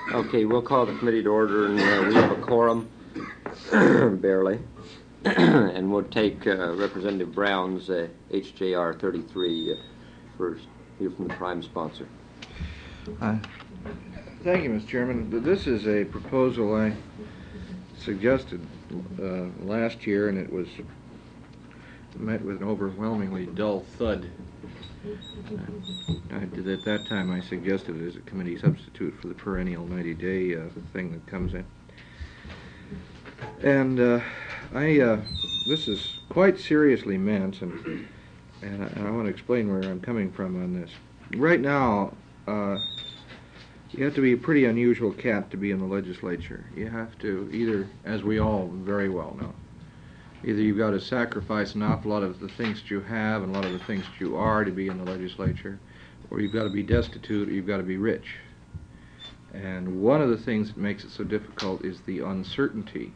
Okay, we'll call the committee to order, and we have a quorum, barely. And we'll take Representative Brown's HJR 33 first, here from the prime sponsor. Thank you, Mr. Chairman. This is a proposal I suggested last year, and it was met with an overwhelmingly dull thud. At that time, I suggested it as a committee substitute for the perennial 90-day thing that comes in. And this is quite seriously meant, and I want to explain where I'm coming from on this. Right now, you have to be a pretty unusual cat to be in the legislature. You have to either, as we all very well know, either you've got to sacrifice an awful lot of the things that you have and a lot of the things that you are to be in the legislature, or you've got to be destitute, or you've got to be rich. And one of the things that makes it so difficult is the uncertainty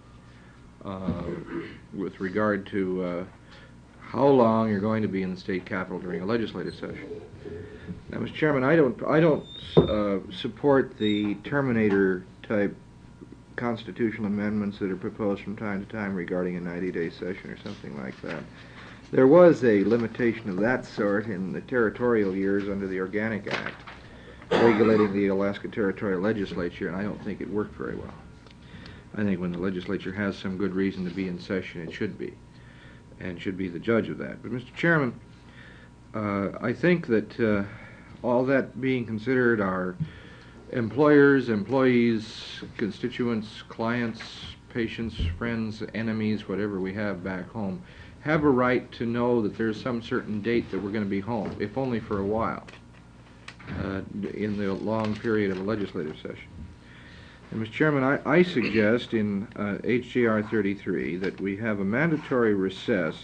with regard to how long you're going to be in the state capitol during a legislative session. Now, Mr. Chairman, I don't support the Terminator type constitutional amendments that are proposed from time to time regarding a 90-day session or something like that. There was a limitation of that sort in the territorial years under the Organic Act, regulating the Alaska Territorial Legislature, and I don't think it worked very well. I think when the legislature has some good reason to be in session, it should be, and should be the judge of that. But, Mr. Chairman, I think that all that being considered, our employers, employees, constituents, clients, patients, friends, enemies, whatever we have back home, have a right to know that there's some certain date that we're going to be home, if only for a while, in the long period of a legislative session. And, Mr. Chairman, I suggest in HJR 33 that we have a mandatory recess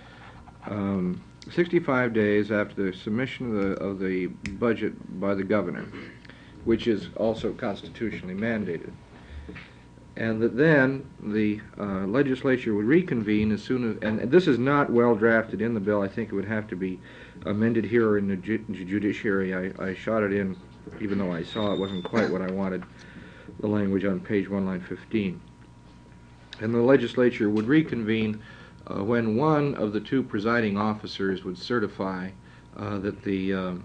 65 days after the submission of the budget by the governor, which is also constitutionally mandated, and that then the legislature would reconvene as soon as, and this is not well drafted in the bill. I think it would have to be amended here or in the judiciary. I shot it in, even though I saw it wasn't quite what I wanted, the language on page 1, line 15. And the legislature would reconvene when one of the two presiding officers would certify that the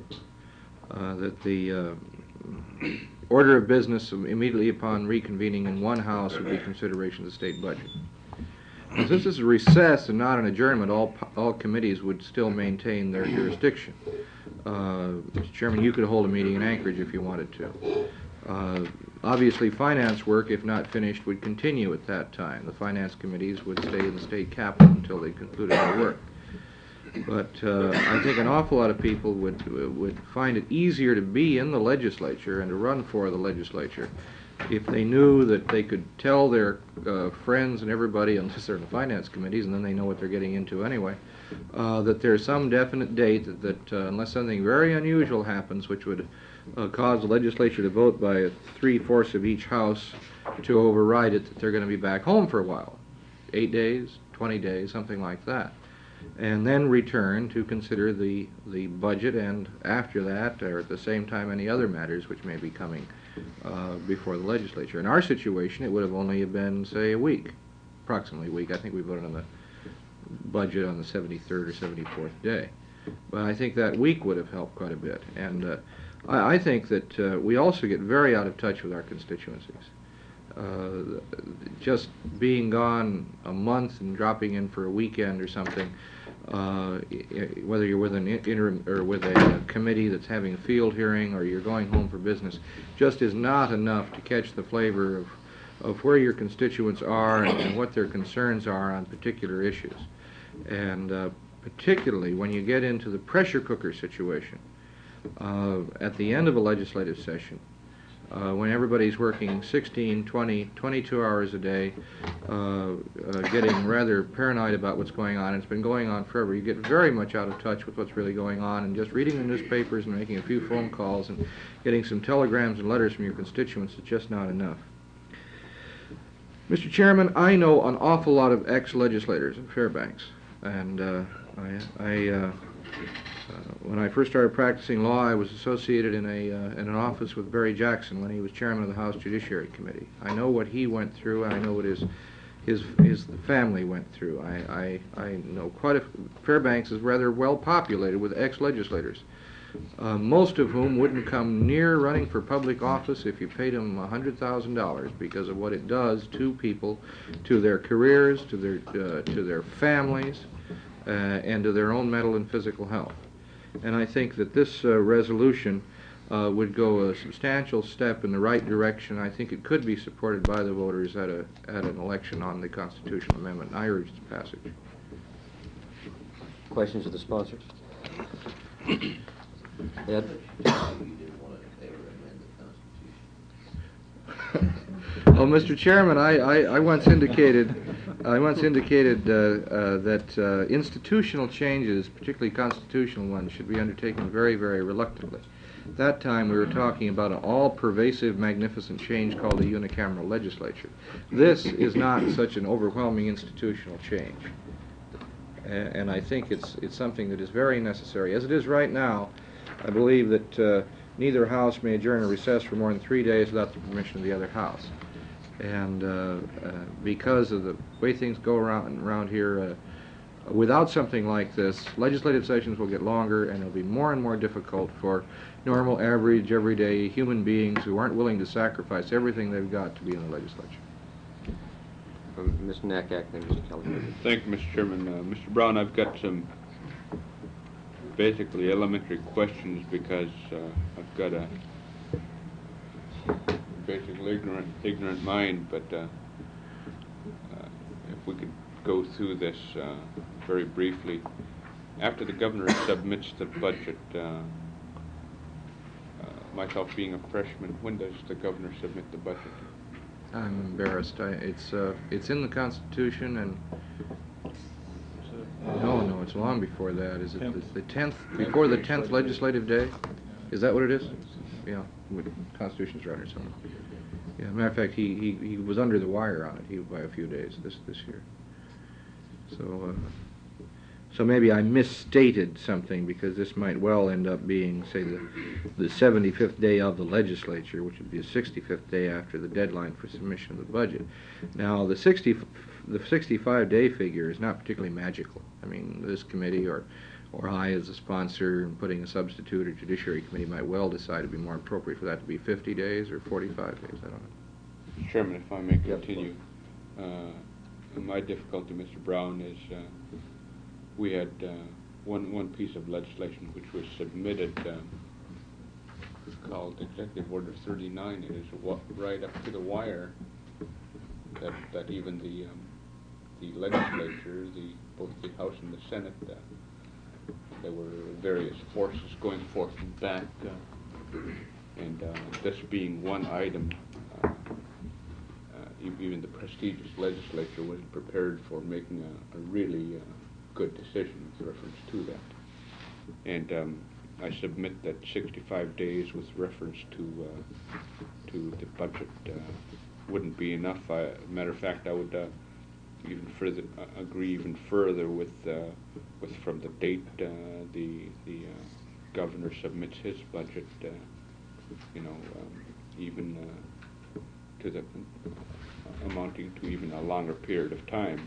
order of business immediately upon reconvening in one house would be consideration of the state budget. Now, since this is a recess and not an adjournment, all committees would still maintain their jurisdiction. Mr. Chairman, you could hold a meeting in Anchorage if you wanted to. Obviously, finance work, if not finished, would continue at that time. The finance committees would stay in the state capitol until they concluded their work. But I think an awful lot of people would find it easier to be in the legislature and to run for the legislature if they knew that they could tell their friends and everybody, unless they're in the finance committees, and then they know what they're getting into anyway, that there's some definite date that unless something very unusual happens, which would cause the legislature to vote by 3/4 of each house to override it, that they're going to be back home for a while, 8 days, 20 days, something like that, and then return to consider the budget, and after that, or at the same time, any other matters which may be coming before the legislature. In our situation, it would have only been, say, a week, approximately a week. I think we voted on the budget on the 73rd or 74th day. But I think that week would have helped quite a bit. And I think that we also get very out of touch with our constituencies. Just being gone a month and dropping in for a weekend or something, whether you're with an interim or with a committee that's having a field hearing or you're going home for business, just is not enough to catch the flavor of where your constituents are and what their concerns are on particular issues. And particularly when you get into the pressure cooker situation at the end of a legislative session, when everybody's working 16, 20, 22 hours a day, getting rather paranoid about what's going on, and it's been going on forever, you get very much out of touch with what's really going on, and just reading the newspapers and making a few phone calls and getting some telegrams and letters from your constituents is just not enough. Mr. Chairman, I know an awful lot of ex-legislators in Fairbanks, and When I first started practicing law, I was associated in an office with Barry Jackson when he was chairman of the House Judiciary Committee. I know what he went through, and I know what his family went through. I know Fairbanks is rather well populated with ex-legislators, most of whom wouldn't come near running for public office if you paid them $100,000 because of what it does to people, to their careers, to their families, and to their own mental and physical health. And I think that this resolution would go a substantial step in the right direction. I think it could be supported by the voters at an election on the constitutional amendment. I urge its passage. Questions of the sponsor? Ed? Well, Mr. Chairman, I once indicated that institutional changes, particularly constitutional ones, should be undertaken very, very reluctantly. At that time, we were talking about an all-pervasive, magnificent change called the unicameral legislature. This is not such an overwhelming institutional change, and I think it's something that is very necessary. As it is right now, I believe that neither house may adjourn or recess for more than 3 days without the permission of the other house. And because of the way things go around here, without something like this, legislative sessions will get longer, and it'll be more and more difficult for normal, average, everyday human beings who aren't willing to sacrifice everything they've got to be in the legislature. Mr. Nakak, then Mr. Kelly. Thank you, Mr. Chairman. Mr. Brown, I've got some basically elementary questions because I've got a basically ignorant mind, but if we could go through this very briefly. After the governor submits the budget, myself being a freshman, when does the governor submit the budget? I'm embarrassed. It's in the Constitution, and no, it's long before that. Is it the 10th, before the 10th legislative day? Is that what it is? Yeah, the Constitution's right or something. Yeah, matter of fact, he was under the wire on it by a few days this year. So maybe I misstated something, because this might well end up being, say, the 75th day of the legislature, which would be the 65th day after the deadline for submission of the budget. Now, the 65-day figure is not particularly magical. I mean, this committee or I as a sponsor and putting a substitute or judiciary committee might well decide it'd be more appropriate for that to be 50 days or 45 days. I don't know. Chairman, if I may continue. My difficulty, Mr. Brown, is we had one piece of legislation which was submitted called Executive Order 39. It is right up to the wire that even the legislature, both the House and the Senate, there were various forces going forth and back, and this being one item, even the prestigious legislature wasn't prepared for making a really good decision with reference to that. And I submit that 65 days with reference to the budget wouldn't be enough. Matter of fact, I would even further agree even further with from the date the governor submits his budget, even to the amounting to even a longer period of time.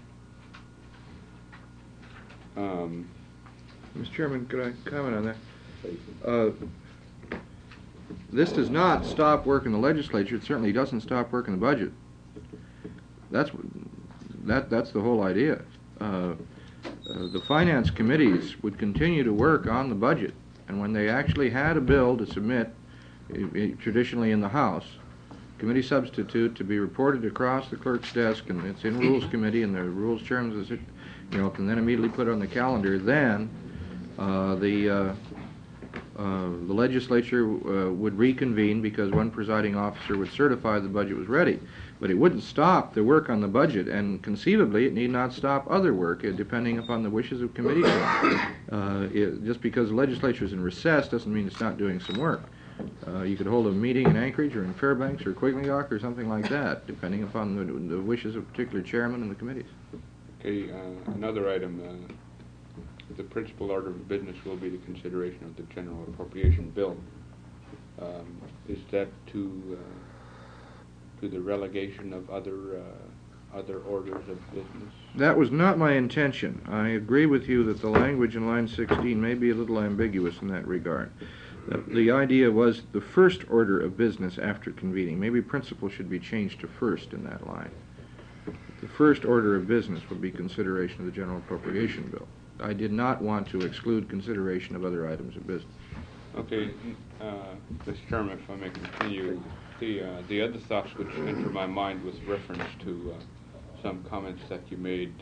Mr. Chairman, could I comment on that? This does not stop work in the legislature. It certainly doesn't stop work in the budget. That's the whole idea. The finance committees would continue to work on the budget, and when they actually had a bill to submit, traditionally in the House, committee substitute to be reported across the clerk's desk, and it's in Rules Committee, and the Rules Chairman can then immediately put it on the calendar. Then the legislature would reconvene, because one presiding officer would certify the budget was ready. But it wouldn't stop the work on the budget, and conceivably it need not stop other work, depending upon the wishes of committee. Just because the legislature is in recess doesn't mean it's not doing some work. You could hold a meeting in Anchorage or in Fairbanks or Quinnipiac or something like that, depending upon the wishes of a particular chairman and the committees. Okay, another item. the principal order of business will be the consideration of the general appropriation bill. Is that to the relegation of other orders of business? That was not my intention. I agree with you that the language in line 16 may be a little ambiguous in that regard. The idea was the first order of business after convening. Maybe principal should be changed to first in that line. The first order of business would be consideration of the general appropriation bill. I did not want to exclude consideration of other items of business. Okay, Mr. Chairman, if I may continue, the other thoughts which enter my mind with reference to some comments that you made,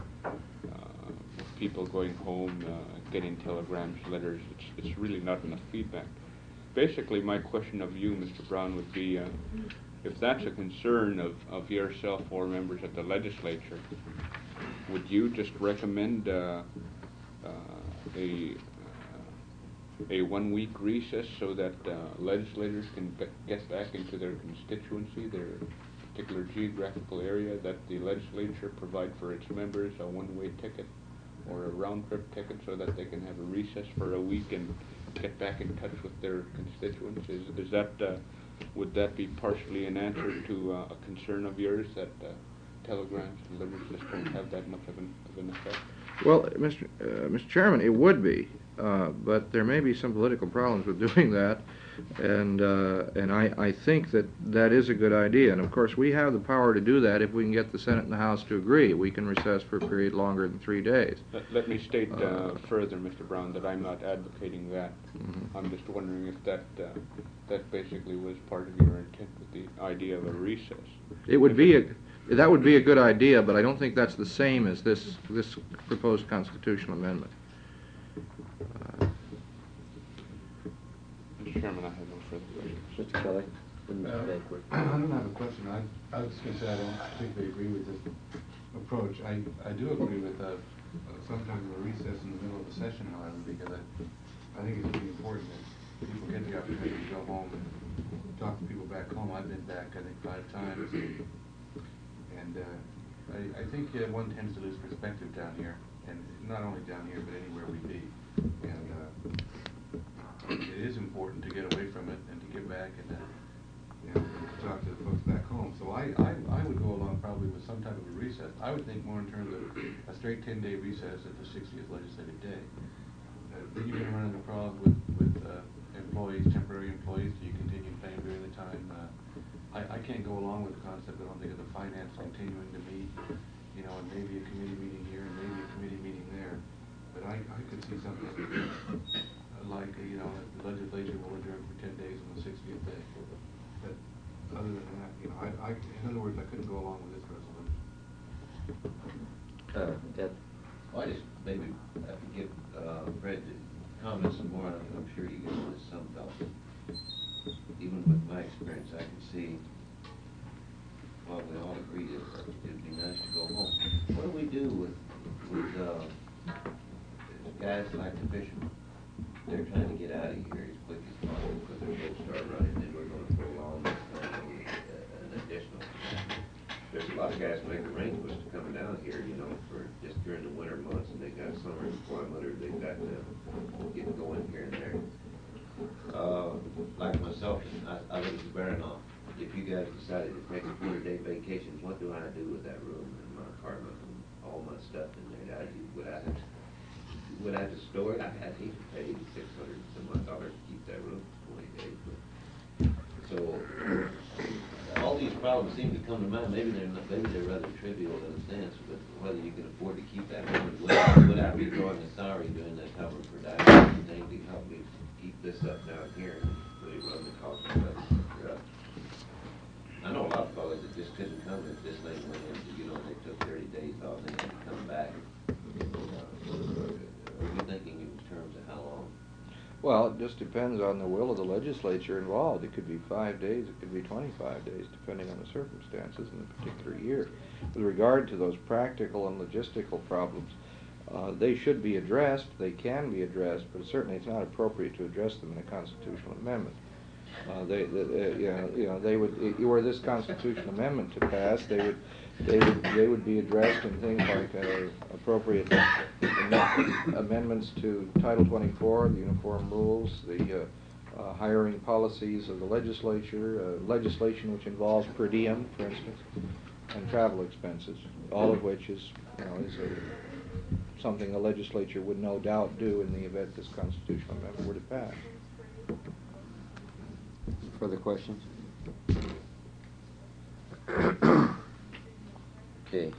people going home, getting telegrams, letters, it's really not enough feedback. Basically, my question of you, Mr. Brown, would be if that's a concern of yourself or members of the legislature, would you just recommend a 1-week recess so that legislators can get back into their constituency, their particular geographical area, that the legislature provide for its members a one-way ticket or a round-trip ticket so that they can have a recess for a week and get back in touch with their constituents? Is that, would that be partially an answer to a concern of yours that telegrams and letters just don't have that much of an effect? Well, Mr. Chairman, it would be, but there may be some political problems with doing that, and I think that is a good idea. And of course, we have the power to do that if we can get the Senate and the House to agree. We can recess for a period longer than 3 days. Let me state further, Mr. Brown, that I'm not advocating that. Mm-hmm. I'm just wondering if that basically was part of your intent with the idea of a recess. It would be that would be a good idea, but I don't think that's the same as this proposed constitutional amendment. Mr. Chairman, I have no further questions. Mr. Kelly? I don't have a question. I was just going to say I don't particularly agree with this approach. I do agree with sometimes a recess in the middle of the session, however, because I think it's really important that people get the opportunity to go home and talk to people back home. I've been back, I think, 5 times. And I think one tends to lose perspective down here, and not only down here, but anywhere we be. And it is important to get away from it and to get back and talk to the folks back home. So I would go along probably with some type of a recess. I would think more in terms of a straight 10-day recess at the 60th legislative day. Then you're going to run into problems with employees, temporary employees. Do you continue paying during the time? I can't go along with the concept. I don't think of the finance continuing to meet, and maybe a committee meeting here and maybe a committee meeting there. But I could see something like, the legislature will adjourn for 10 days on the 60th day. But other than that, in other words, I couldn't go along with this resolution. Ed? Well, I just maybe have to give Fred to comment some more. I'm sure you guys have some thoughts. Even with my experience, I can see, well, we all agree that it'd be nice to go home. What do we do with guys like the fishermen? They're trying to get out of here as quick as possible because their boats start running, and we're going to prolong an additional. There's a lot of guys make arrangements to come down here, for just during the winter months, and they got summer employment, or they've got to get going here and there. Like myself, I live in Baranoff. If you guys decided to take a 4-day vacation, what do I do with that room in my apartment and all my stuff in there? Would I have to store it? I'd hate to pay $600 to keep that room for 20 days. So all these problems seem to come to mind. Maybe they're rather trivial in a sense, but whether you can afford to keep that room, would I be drawing a salary during that time for dining thing to help me keep this up down here and really run the cost of that? I know a lot of fellas that just couldn't come if this thing went in. They took 30 days off and they had to come back. Are you thinking in terms of how long? Well, it just depends on the will of the legislature involved. It could be 5 days, it could be 25 days, depending on the circumstances in the particular year. With regard to those practical and logistical problems, they should be addressed, they can be addressed, but certainly it's not appropriate to address them in a constitutional amendment. They would, were this constitutional amendment to pass, they would be addressed in things like appropriate amendments to Title 24, the uniform rules, the hiring policies of the legislature, legislation which involves per diem, for instance, and travel expenses, all of which is something the legislature would no doubt do in the event this constitutional amendment were to pass. Further questions? Okay.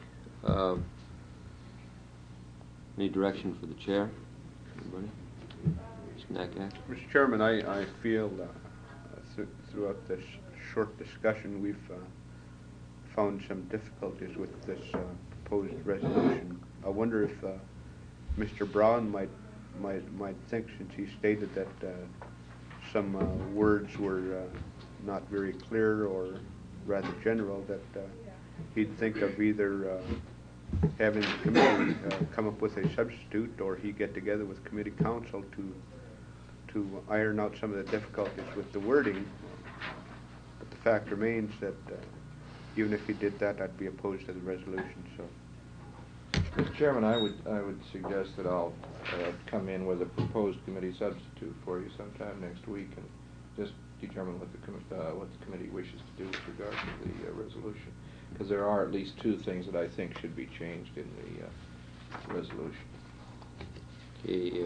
Any direction for the chair? Anybody? Mr. Nakax? Mr. Chairman, I feel throughout this short discussion we've found some difficulties with this proposed resolution. I wonder if Mr. Brown might think, since he stated that some words were not very clear or rather general, that he'd think of either having the committee come up with a substitute, or he get together with committee counsel to iron out some of the difficulties with the wording. But the fact remains that even if he did that, I'd be opposed to the resolution. So, Mr. Chairman, I would suggest that I'll come in with a proposed committee substitute for you sometime next week and just determine what the committee wishes to do with regard to the resolution. Because there are at least two things that I think should be changed in the resolution. Okay.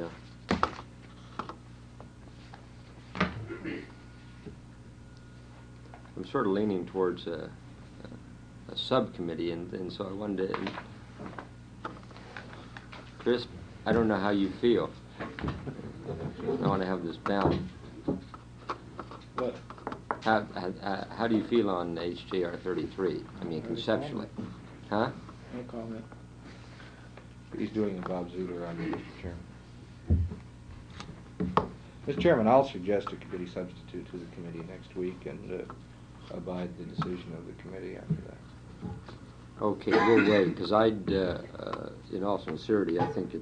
I'm sort of leaning towards a subcommittee, and so I wanted to. Chris, I don't know how you feel. I want to have this balanced. What? How do you feel on HJR 33? I mean, conceptually. Huh? No comment. He's doing a Bob Zuler on me, Mr. Chairman. Mr. Chairman, I'll suggest a committee substitute to the committee next week and abide the decision of the committee after that. Okay, we'll wait, because I'd, in all sincerity, I think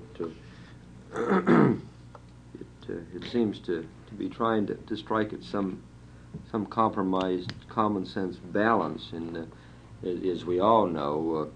it seems to be trying to strike at some compromised, common sense balance. And as we all know,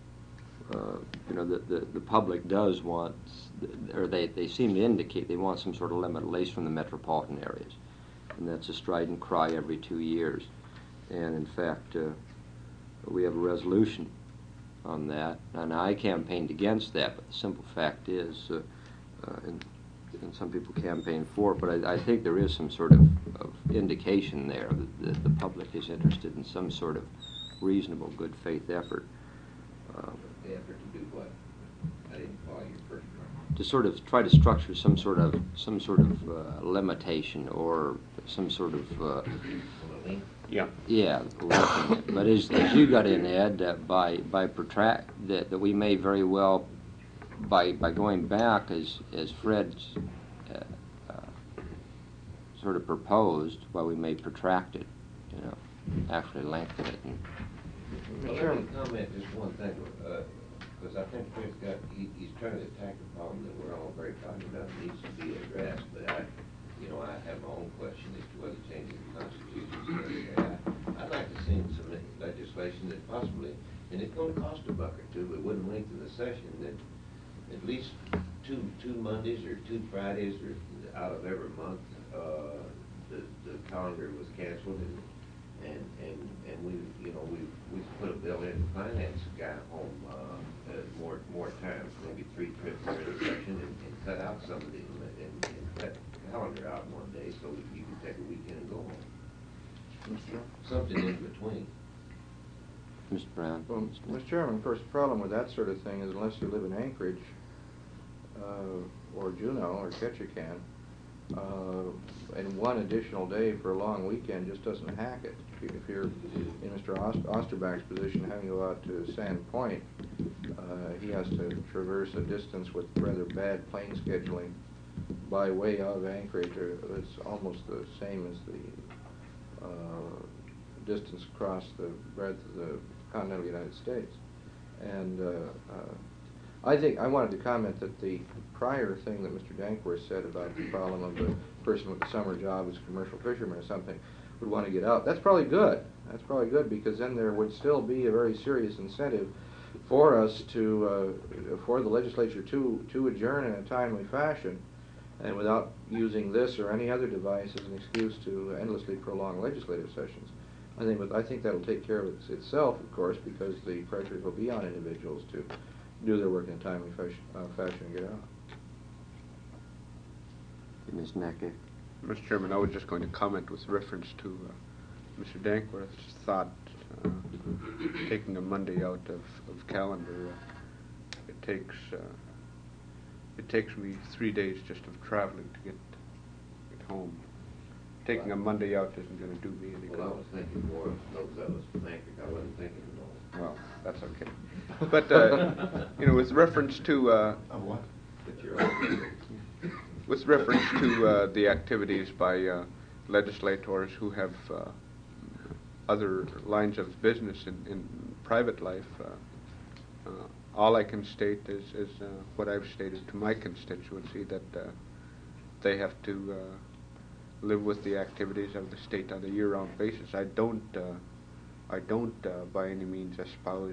the public does want, or they seem to indicate they want some sort of limit, at least from the metropolitan areas, and that's a strident cry every 2 years. And in fact, we have a resolution on that, and I campaigned against that, but the simple fact is, and some people campaign for it, but I think there is some sort of indication there that the public is interested in some sort of reasonable good faith effort. The effort to do what? I didn't follow your first part. To sort of try to structure some sort of limitation or some sort of yeah. Yeah, but as you got in, Ed, that we may very well, by going back as Fred's sort of proposed, we may protract it, actually lengthen it. Well, let me comment just one thing, because I think Fred's he's trying to attack a problem that we're all very cognizant of needs to be addressed, but I have my own question as to whether changing the Constitution. I'd like to see some legislation that possibly, and it's going to cost $1 or $2, but wouldn't lengthen the session, that at least two Mondays or 2 Fridays or out of every month, the calendar was canceled, and we put a bill in to finance the guy home more time, maybe 3 trips during the session, and cut out some of the and cut the calendar out one day so you can take a weekend and go home. Something in between. Mr. Brown. Well, Mr. Chairman, of course, the problem with that sort of thing is unless you live in Anchorage or Juneau or Ketchikan, and one additional day for a long weekend just doesn't hack it. If you're in Mr. Osterbach's position, having to go out to Sand Point, he has to traverse a distance with rather bad plane scheduling by way of Anchorage. It's almost the same as the distance across the breadth of the continental United States. And I think, I wanted to comment that the prior thing that Mr. Dankworth said about the problem of the person with the summer job as a commercial fisherman or something would want to get out, that's probably good. That's probably good, because then there would still be a very serious incentive for us to, for the legislature to adjourn in a timely fashion, and without using this or any other device as an excuse to endlessly prolong legislative sessions. I think that'll take care of itself, of course, because the pressures will be on individuals to do their work in a timely fashion and get out. Ms. Necker. Mr. Chairman, I was just going to comment with reference to Mr. Dankworth's thought, taking a Monday out of calendar. It takes me 3 days just of traveling to get home. Taking a Monday out isn't going to do me any good. Well, I was thinking more of those that was Pacific. I wasn't thinking of those. Well, that's okay. But, you know, with reference to... what? But you're with reference to the activities by legislators who have other lines of business in private life, all I can state is what I've stated to my constituency, that they have to live with the activities of the state on a year-round basis. I don't by any means espouse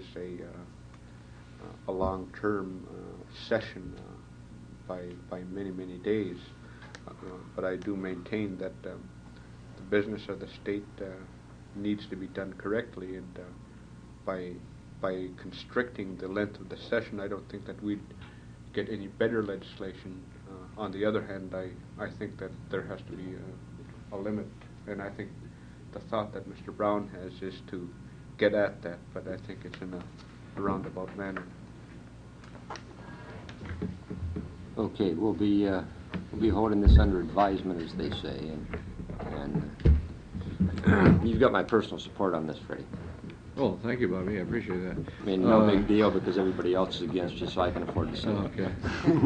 a long-term session by many days, but I do maintain that the business of the state needs to be done correctly, and by constricting the length of the session, I don't think that we'd get any better legislation. On the other hand, I think that there has to be a limit, and I think the thought that Mr. Brown has is to get at that, but I think it's in a roundabout manner. Okay, we'll be holding this under advisement, as they say, and you've got my personal support on this, Freddie. Oh, thank you, Bobby. I appreciate that. I mean, no big deal, because everybody else is against you, so I can afford to say it. Okay.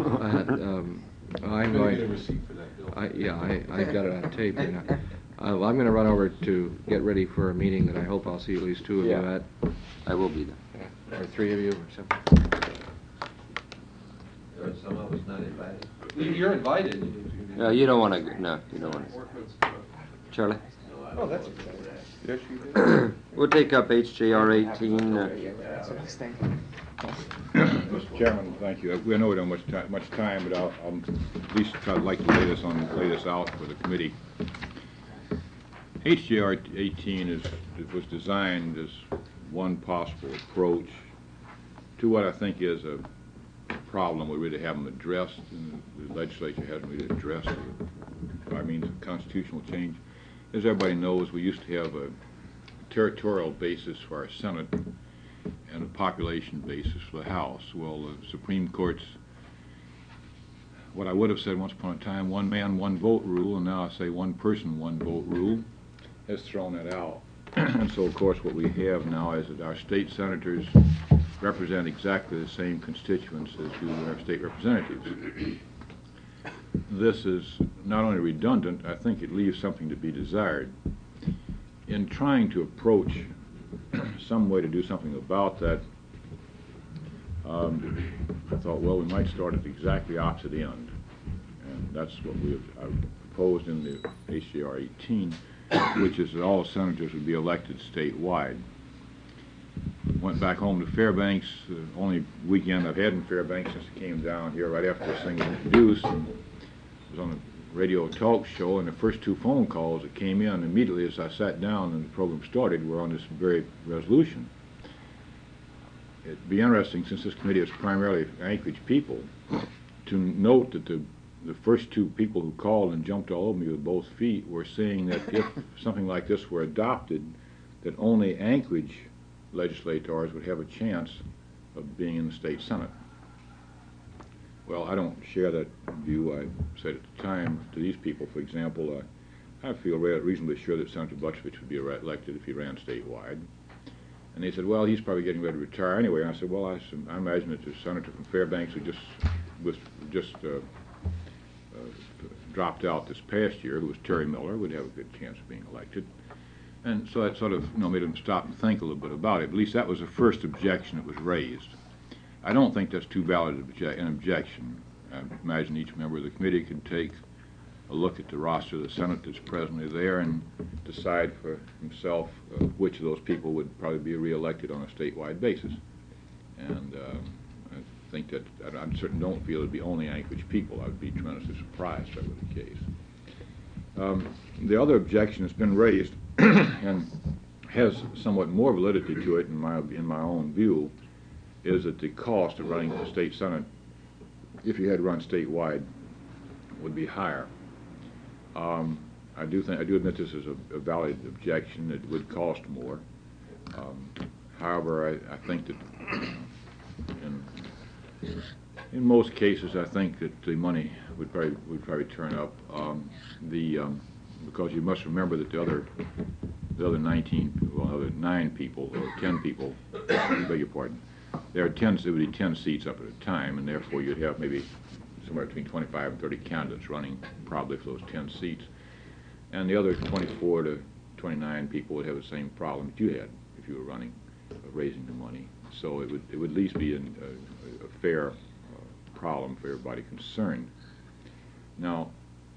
I'm going to get a receipt for that bill. I've got it on tape here now. I'm going to run over to get ready for a meeting that I hope I'll see at least 2 of you Yeah. at. I will be there. Or 3 of you or something. There are some of us not invited. You're invited. No, you don't want to. No, you don't want to. Charlie. No, I don't that's okay. Yes, you did. We'll take up HJR 18. Mr. Chairman, thank you. We know we don't have much time, but I'll at least I'd like to lay this out for the committee. HJR 18 was designed as one possible approach to what I think is a problem we really haven't addressed, and the legislature hasn't really addressed by means of constitutional change. As everybody knows, we used to have a territorial basis for our Senate and a population basis for the House. Well, the Supreme Court's, what I would have said once upon a time, one man, one vote rule, and now I say one person, one vote rule, has thrown that out. And so, of course, what we have now is that our state senators represent exactly the same constituents as do our state representatives. This is not only redundant, I think it leaves something to be desired. In trying to approach some way to do something about that, I thought, well, we might start at the exactly opposite end. And that's what I've proposed in the HJR 18, which is that all senators would be elected statewide. Went back home to Fairbanks, the only weekend I've had in Fairbanks since I came down here right after this thing was introduced. And it was on a radio talk show, and the first 2 phone calls that came in immediately as I sat down and the program started were on this very resolution. It'd be interesting, since this committee is primarily Anchorage people, to note that the first 2 people who called and jumped all over me with both feet were saying that if something like this were adopted, that only Anchorage legislators would have a chance of being in the state Senate. Well, I don't share that view. I said at the time to these people, for example, I feel reasonably sure that Senator Butchvich would be elected if he ran statewide. And they said, well, he's probably getting ready to retire anyway. And I said, well, I imagine that the senator from Fairbanks who just dropped out this past year, who was Terry Miller, would have a good chance of being elected. And so that sort of made them stop and think a little bit about it. At least that was the first objection that was raised. I don't think that's too valid an objection. I imagine each member of the committee can take a look at the roster of the Senate that's presently there and decide for himself which of those people would probably be reelected on a statewide basis. And I think that I certainly don't feel it'd be only Anchorage people. I would be tremendously surprised if that were the case. The other objection that's been raised and has somewhat more validity to it in my own view is that the cost of running the state Senate, if you had run statewide, would be higher. I do admit this is a valid objection. It would cost more. However, I think that in most cases, I think that the money would probably turn up. Because you must remember that the other 9 people or 10 people, I beg your pardon, there would be 10 seats up at a time, and therefore you'd have maybe somewhere between 25 and 30 candidates running probably for those 10 seats. And the other 24 to 29 people would have the same problem that you had if you were running, raising the money. So it would at least be a fair problem for everybody concerned. Now,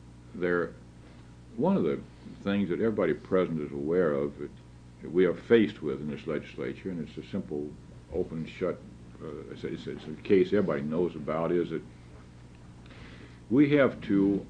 one of the things that everybody present is aware of that we are faced with in this legislature, and it's a simple open and shut, it's a case everybody knows about, is that we have to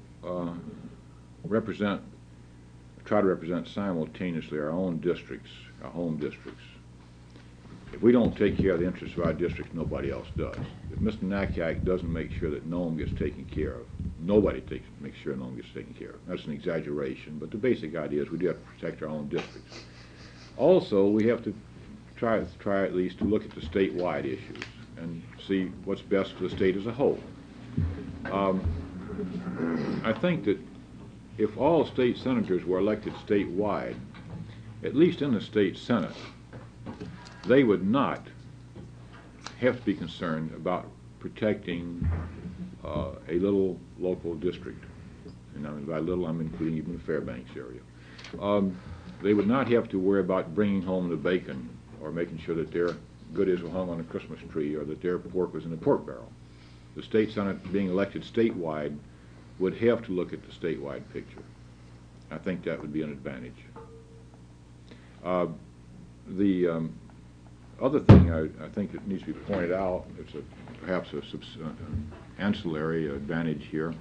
try to represent simultaneously our own districts, our home districts. If we don't take care of the interests of our districts, nobody else does. If Mr. Nakiak doesn't make sure that Nome gets taken care of, nobody makes sure Nome gets taken care of. That's an exaggeration, but the basic idea is we do have to protect our own districts. Also, we have to try at least to look at the statewide issues and see what's best for the state as a whole. I think that if all state senators were elected statewide, at least in the state Senate, they would not have to be concerned about protecting a little local district. And by little, I'm including even the Fairbanks area. They would not have to worry about bringing home the bacon or making sure that their goodies were hung on a Christmas tree or that their pork was in a pork barrel. The state Senate being elected statewide would have to look at the statewide picture. I think that would be an advantage. The other thing I think that needs to be pointed out, it's perhaps an ancillary advantage here.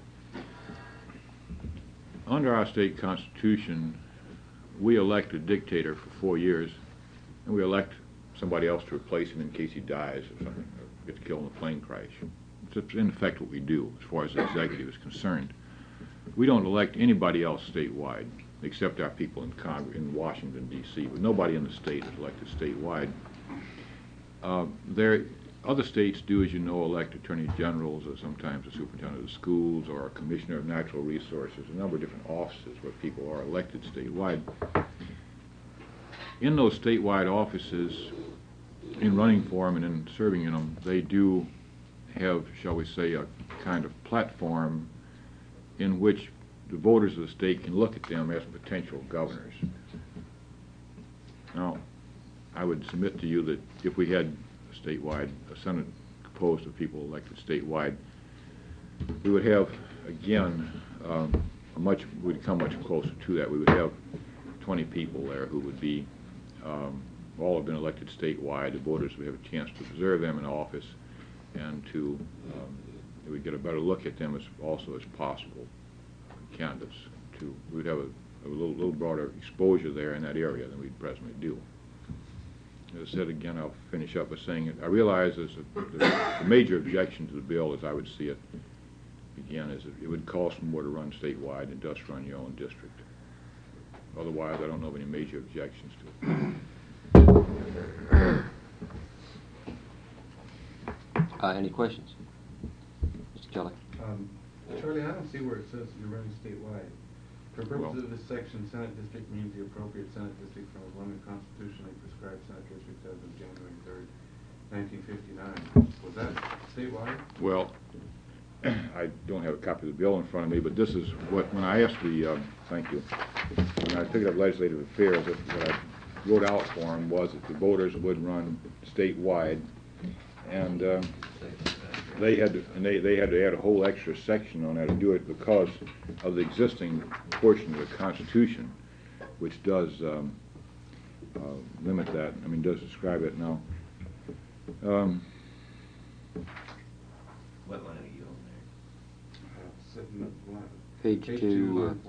Under our state constitution, we elect a dictator for 4 years, and we elect somebody else to replace him in case he dies or something, or gets killed in a plane crash. It's in effect what we do as far as the executive is concerned. We don't elect anybody else statewide except our people in Congress, in Washington, D.C., but nobody in the state is elected statewide. Other states do, as you know, elect attorney generals or sometimes a superintendent of schools or a commissioner of natural resources, a number of different offices where people are elected statewide. In those statewide offices, in running for them and in serving in them, they do have, shall we say, a kind of platform in which the voters of the state can look at them as potential governors. Now, I would submit to you that if we had a Senate composed of people elected statewide, we would have, again, we'd come much closer to that. We would have 20 people there who would be, all have been elected statewide. The voters would have a chance to observe them in office and we'd get a better look at them as possible candidates. We'd have a little broader exposure there in that area than we presently do. As I said again, I'll finish up by saying it. I realize there's a major objection to the bill, as I would see it, again, is it would cost more to run statewide than it does to run your own district. Otherwise, I don't know of any major objections to it. Any questions? Mr. Kelly? Charlie, I don't see where it says you're running statewide. For purposes of this section, Senate district means the appropriate Senate district from one of the constitutionally prescribed Senate districts as of January 3rd, 1959. Was that statewide? Well, I don't have a copy of the bill in front of me, but this is when I asked thank you, when I took it up legislative affairs, what I wrote out for them was that the voters would run statewide, And they had to add a whole extra section on that to do it because of the existing portion of the Constitution, which does limit that. I mean, does describe it now. What line are you on there? Second line. Page two, line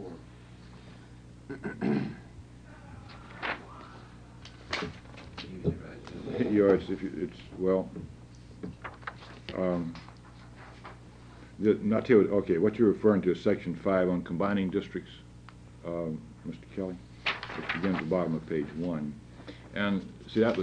4. Usually right. Yeah, it's well. Not tell you, okay, what you're referring to is Section 5 on combining districts, Mr. Kelly, which begins at the bottom of page 1. And see, that's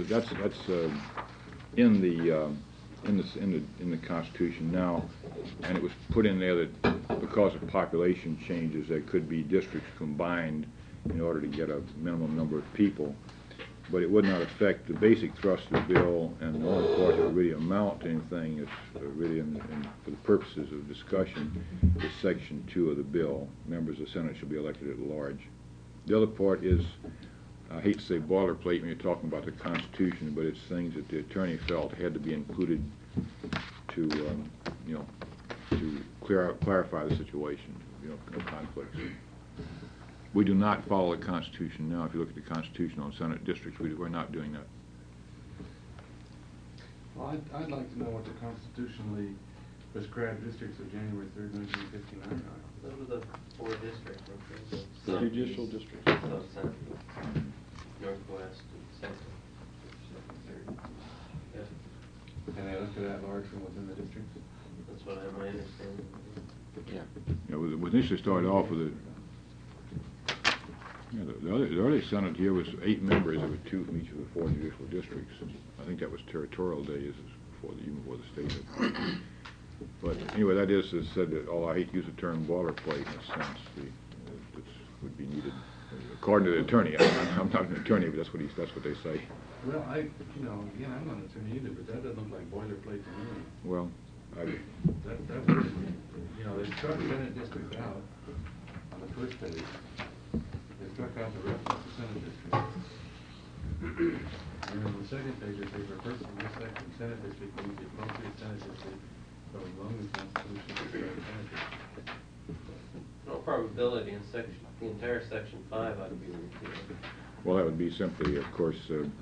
in the Constitution now, and it was put in there that because of population changes, there could be districts combined in order to get a minimum number of people. But it would not affect the basic thrust of the bill, and the only part that would really amount to anything is really, for the purposes of discussion, is Section 2 of the bill. Members of the Senate shall be elected at large. The other part is, I hate to say boilerplate when you're talking about the Constitution, but it's things that the attorney felt had to be included to, to clarify the situation, no conflicts. We do not follow the Constitution now. If you look at the Constitution on Senate districts, we're not doing that. Well, I'd like to know what the constitutionally prescribed districts of January 3rd, 1959 are. Those are the 4 districts, okay? The judicial districts. South Central, Northwest, and Central. Yeah, And they elected at large from within the districts? that's what I have my understanding. We initially started off with the early Senate here was 8 members. There were 2 from each of the 4 judicial districts. I think that was territorial days even before the state had. But anyway, that is said that, I hate to use the term boilerplate in a sense. This would be needed. According to the attorney, I'm not an attorney, but that's what they say. Well, again, I'm not an attorney either, but that doesn't look like boilerplate to me. Well, That would, they struck Senate district out on the first page. They struck out the reference to Senate district. And on the second page, it says, a person in this section, Senate district means the appropriate Senate district from among the Constitution prescribed Senate district. No probability in the entire section 5 ought to be repealed. well, that would be simply, of course,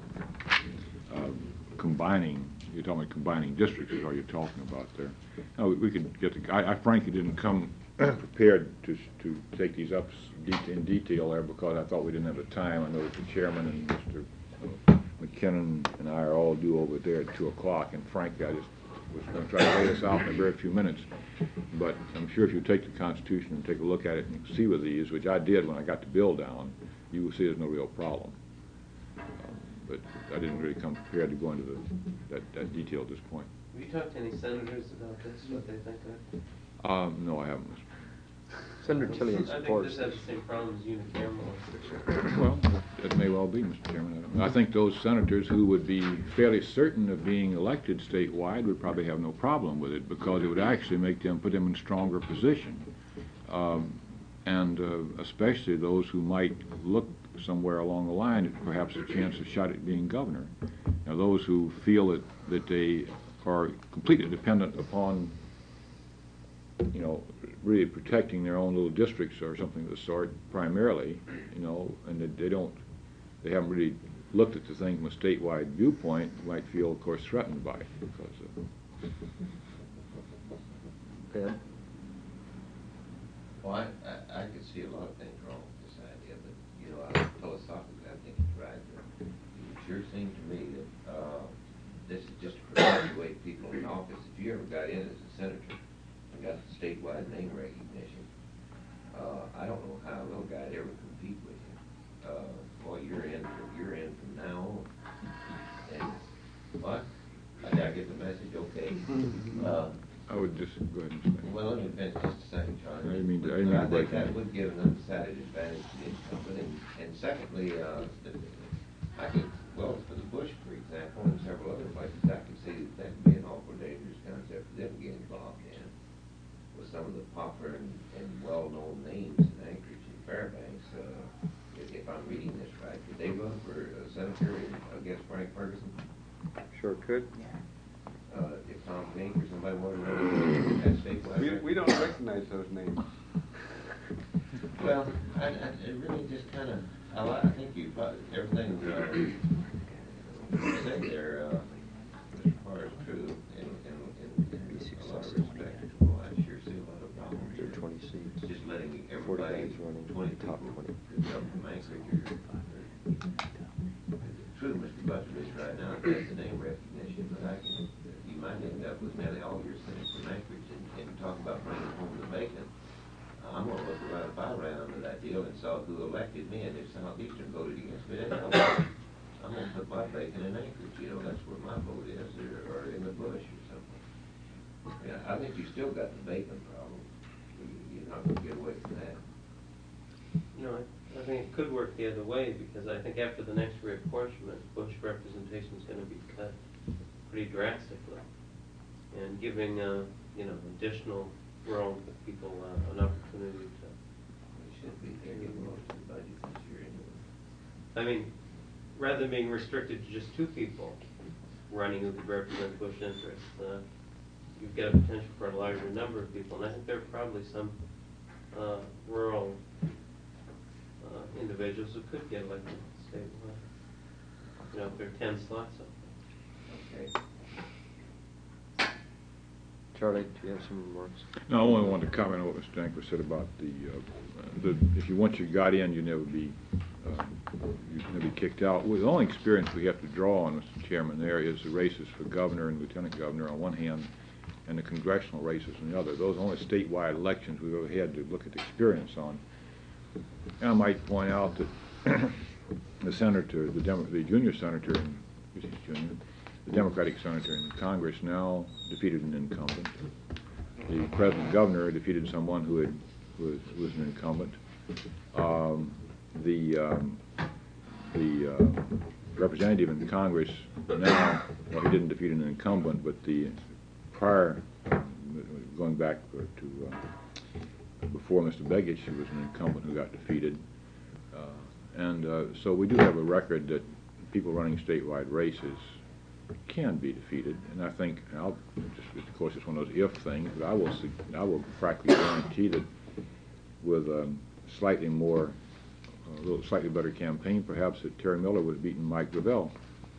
combining. You're talking about combining districts is all you're talking about there. No, we could get I frankly didn't come prepared to take these up in detail there because I thought we didn't have the time. I know that the chairman and Mr. McKinnon and I are all due over there at 2 o'clock, and frankly, I just was going to try to lay this out in a very few minutes. But I'm sure if you take the Constitution and take a look at it and see with these, which I did when I got the bill down, you will see there's no real problem. But I didn't really come prepared to go into that detail at this point. Have you talked to any senators about this, what they think of it? No, I haven't. Senator Tillian I think supports this has this. the same problem as unicameral. Well, it may well be, Mr. Chairman. I think those senators who would be fairly certain of being elected statewide would probably have no problem with it because it would actually put them in a stronger position. And especially those who might look somewhere along the line at perhaps a chance of shot at being governor. Now, those who feel that they are completely dependent upon, really protecting their own little districts or something of the sort primarily, and that they haven't really looked at the thing from a statewide viewpoint, might feel, of course, threatened by it because Ben? Well, I could see a lot of things wrong with this idea, but, philosophically, I think it's right. It sure seems to me that this is just to perpetuate people in office. If you ever got in as a senator and got the statewide name recognition, I don't know how a little guy'd ever compete with you. Well, you're in from now on. And what? I get the message, okay. I would just go ahead and say. Well, let me finish just a second, John. I didn't mean to I break think that in. would give an undecided advantage to the incumbent. And secondly, I could, for the Bush, for example, and several other places, I can see that could be an awful dangerous concept for them to get involved in with some of the popular and well-known names in Anchorage and Fairbanks. If I'm reading this right, could they run for senator against Frank Ferguson? Sure could. Tom Pink or somebody wanted to know that statewide? We don't recognize those names. Well, it really just kind of, I think you, everything you said there, as far as true, in a lot of respects, well, I sure see a lot of problems. There are 20 seats. Just letting 40 everybody, guys running, 20 top people, 20. come from Anchorage or true, Mr. Butler's right now, that's the name recognition, but you might end up with Nellie Alderson from Anchorage and talk about bringing home the bacon. I'm gonna look around, if I ran under that deal and saw who elected me, and if Southeastern voted against me, then I'm gonna put my bacon in Anchorage, that's where my vote is, or in the bush or something. Yeah, I think you still got the bacon problem. You're not gonna get away from that. I think it could work the other way, because I think after the next reapportionment, Bush representation is going to be cut pretty drastically, and giving additional rural people an opportunity to. We should be thinking most of the budget this year anyway. I mean, rather than being restricted to just 2 people running who could represent Bush interests, you've got a potential for a larger number of people, and I think there are probably some rural individuals who could get elected statewide. If there are 10 slots up Okay. Charlie, do you have some remarks? No, I only wanted to comment on what Mr. Danquist said about if you once you got in, you'd never be kicked out. Well, the only experience we have to draw on, Mr. Chairman, there is the races for governor and lieutenant governor on one hand, and the congressional races on the other. Those are only statewide elections we've ever had to look at the experience on. And I might point out that the senator, the junior senator, the Democratic senator in Congress now defeated an incumbent. The present governor defeated someone who was an incumbent. The representative in Congress now, well, he didn't defeat an incumbent, but the prior, going back to before Mr. Begich, he was an incumbent who got defeated. So we do have a record that people running statewide races can be defeated, and I think, of course, it's one of those if things, but I will frankly guarantee that with a slightly better campaign, perhaps, that Terry Miller would have beaten Mike Gravel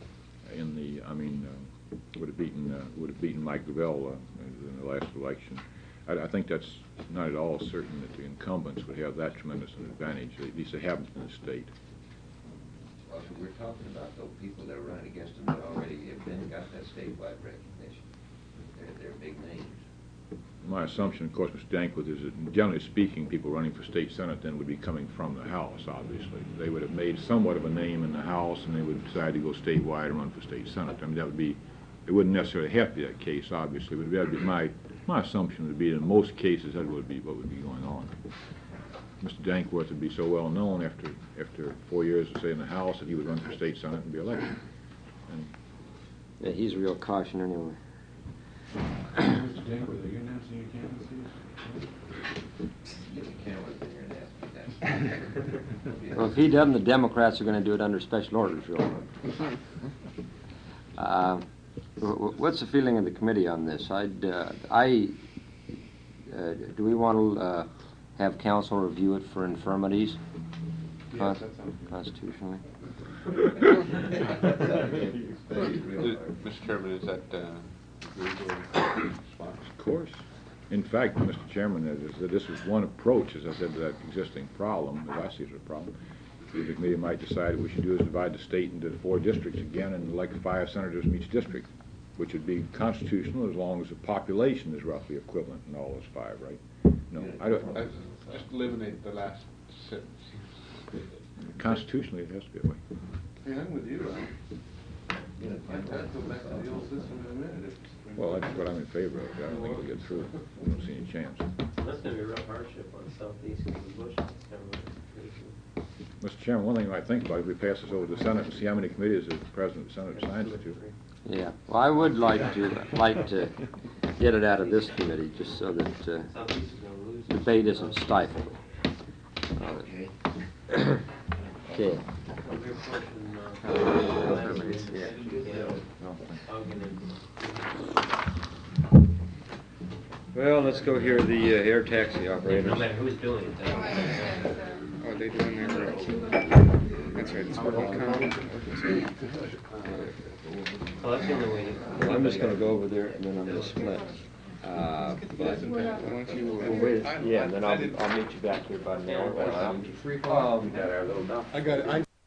would have beaten Mike Gravel in the last election. I think that's not at all certain that the incumbents would have that tremendous an advantage. At least they haven't in the state. Well, so we're talking about those people that are running against them that already have got that statewide recognition. They're big names. My assumption, of course, Mr. Danquith, is that generally speaking, people running for state senate then would be coming from the House, obviously. They would have made somewhat of a name in the House, and they would decide to go statewide and run for state senate. I mean, it wouldn't necessarily have to be that case, obviously, but that would be my assumption would be that in most cases that would be what would be going on. Mr. Danquith would be so well known after 4 years, say, in the House, that he would run for state senate and be elected. Yeah, he's a real caution anyway. Mr. Danquith, are you announcing your candidacy? Get the cameras in here and ask me that. Well, if he doesn't, the Democrats are going to do it under special orders, really. What's the feeling of the committee on this? Do we want to have council review it for infirmities? Yes, that sounds good. Constitutionally? Mr. Chairman, is that agreeable response? Of course. In fact, Mr. Chairman, this is one approach, as I said, to that existing problem, as I see it as a problem. The committee might decide what we should do is divide the state into 4 districts again and elect 5 senators from each district, which would be constitutional as long as the population is roughly equivalent in all those 5, right? No, I don't. Just eliminate the last sentence. Constitutionally, it has to be that way. Yeah, I'm with you. I'd go back to the old system in a minute. Well, that's what I'm in favor of. I don't think we'll get through. I don't see any chance. That's going to be a real hardship on the southeast because of Bush. Mr. Chairman, one thing you might think about is we pass this over to the Senate and see how many committees the President of the Senate assigns it to. Yeah. Well, I would like to get it out of this committee just so that Southeast is going to lose. debate isn't stifled. Okay. Okay. Yeah. Well, let's go hear the air taxi No operators. matter who's doing it, that's Oh, they doing their That's right, it's Oakland. well, that's the only way. Well, I'm just gonna go over there and then I'm gonna split. But, Once you, well, wait, yeah, and then I'll meet you back here about an hour. Free call. We got our little dump. I got it.